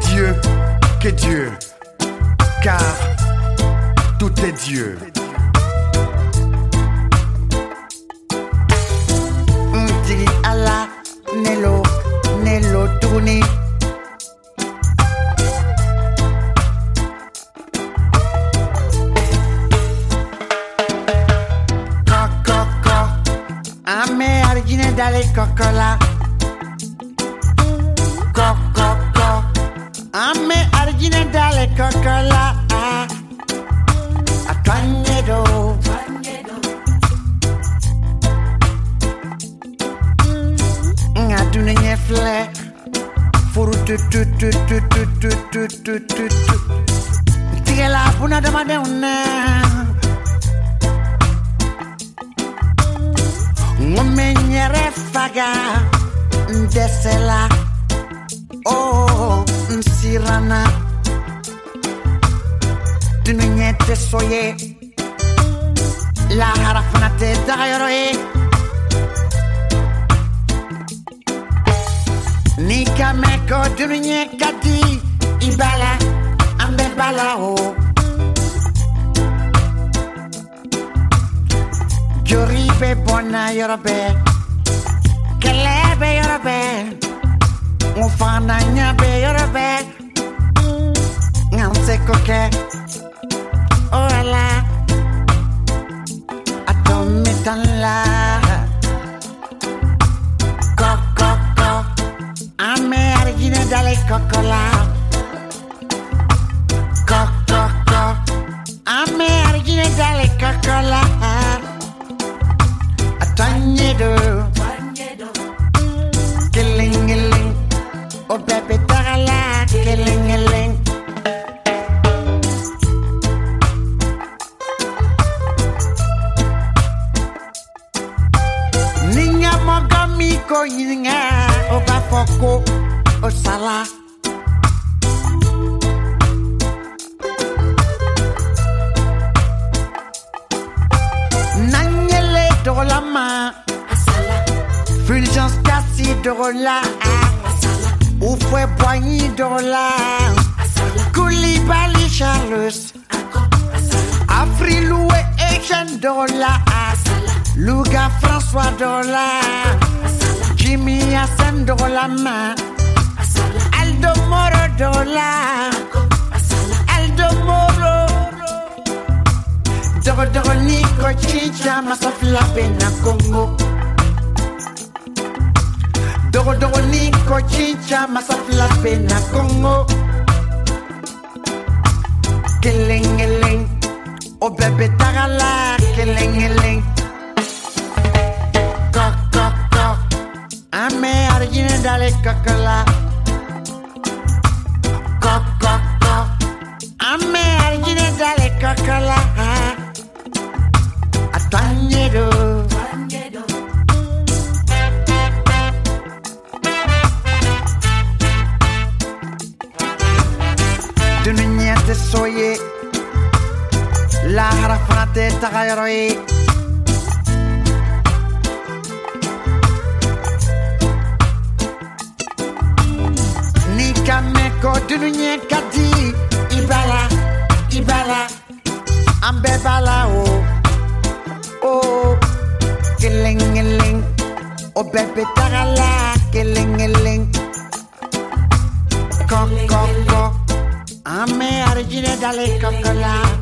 qu'est Dieu, car tout est Dieu. Tigi ala nelo tourné. Ame origine dalle cocola. Coco. Ame origine dalle cocola. A tornado. Aduna nye fle. Furu tu. Tigela puna demande una. Ngomenyere faga ndesela oh nsirana dunyenyete soye la harafana te dayoroe nika meko dunye kati ibala ambe bala oh Joribe bona yorobe Kelebe yorobe Mufana nyabe yorobe Nganse koke Ola Atomitan la Coco Ame origine dalle cocola Coco Ame origine dalle cocola Tornado, killing, oh baby, tarala, killing. Ninga mogami ko yinga, oh bafoko, oh sala. Dolama asala Fulgence Cassi dola asala Oufoué Boigny dola asala Koulibaly Charles asala Afriloué Etienne dola asala Louga François dola asala Jimmy Hassan dola ma asala Aldo Moro dola asala Aldo Moro Dogo niko chicha masafla pena Congo Dogo niko chicha masafla pena Congo Keleng O bebe tagala keleng Coco Ame origine dalle cocola Coco Ame origine dalle cocola Tornado. Duniyate soye la harafana te tagayroye Nika meko dunye kati ibala ambe bala oh killing oh baby tagala killing coco ame origine dalle cocola